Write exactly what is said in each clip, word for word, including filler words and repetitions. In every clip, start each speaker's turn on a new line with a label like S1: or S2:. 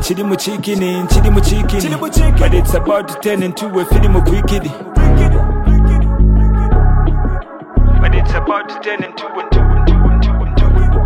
S1: Chidi muchikini, chidi muchikini, but it's about to turn into a film of wicked. But it's about to turn into a two and two and two and two.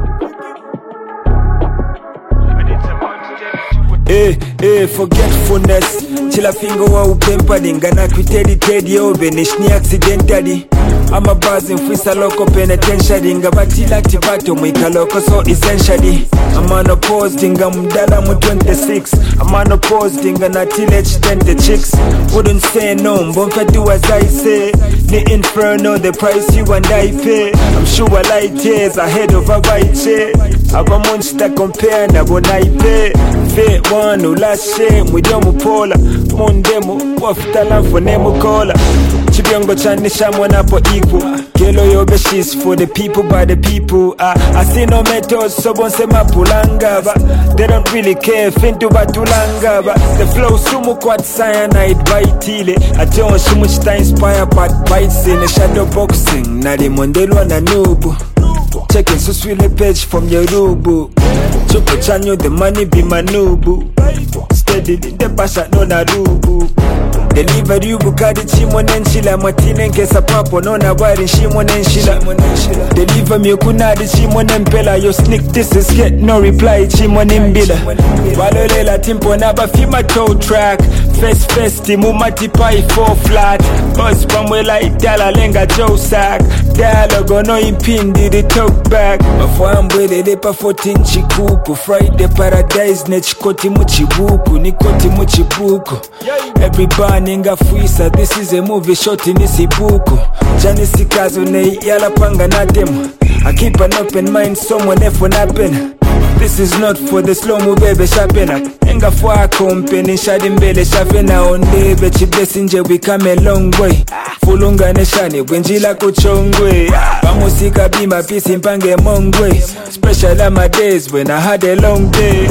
S1: But it's about to turn into a Eh, eh, forgetfulness. Chila finger wa upempani ngana kwitedi tedi obe nishni accidentally. I'm a buzzing freestyle local penitentiary ngabatila activato mwika loco so essentially I'm on a pause dinga mdala mu twenty-six I'm on a pause dinga na teenage ten the chicks wouldn't say no mbonfa do as I say the inferno the price you and I pay I'm sure light years ahead of a bite Aba monster compare na bonaipe Fe one last shame with your mupola Mondemo wafitala for nemo cola Chibiongo chanisha mwanapo equal Kelo yobe she's for the people by the people uh, I see no methods so bonse mapulanga but they don't really care fintu batulanga but the flow sumu kwat cyanide baitile Ationg shumuchita inspire but bites in a shadow boxing Nadi mondelwa na nubu Checking so sweet page from your rubu Chupo chanyo the money be my nubu Steady in the pasha no na rubu Deliver you bukadi chimo nenchila Matine nkesa papo no na wari shimo nenchila Deliver me kunadi chimo nempela Yo sneak this is get no reply chimo nimbila Walolela timpo naba fima toe track Fest festi mumati pai four flat Buzz pamwela itala lenga joe sack Dialogue no impindi the talk back Mafambwele lepa fourteen chikuku Friday paradise nechikoti muchibuku Nikoti muchibuku Everybody ninga fuisa this is a movie shot in isibuku Jani sikazo nei yala panga na demo I keep an open mind someone efo napen This is not for the slow mo baby shapena Enga fwa company shadi mbele shafena Ondebe chibesi nje we come a long way Fulunga neshani wenjila kuchongwe Pamusika bima pisi mpange mongwe Special on my days when I had a long day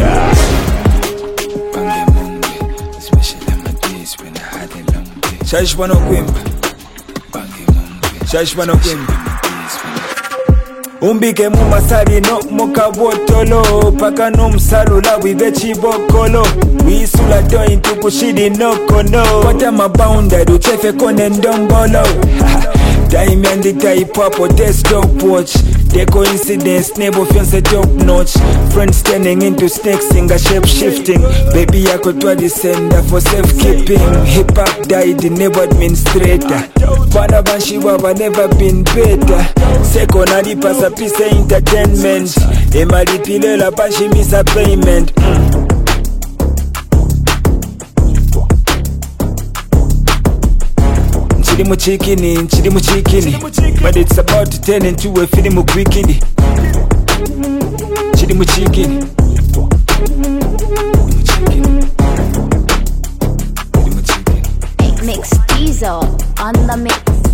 S1: Shash wano kwimba Shash wano kwimba Umbike mumasari no moka botolo Paka no msalula wibechi bokolo Wisula doin tukushidi no kono Wata mabounda duchefe kone ndombolo Time and the type up or desktop watch The coincidence never feels a top notch Friends turning into snakes in a shape shifting Baby I could try the sender for safekeeping Hip hop died never administrator Bana banshi waba never been better Second adi pasa piece entertainment Emali pile la banshi misa payment mm. Chidi muchikini, chidi muchikini But it's about to turn into a film of wicked Chidi muchikini
S2: Mix Diesel on the mix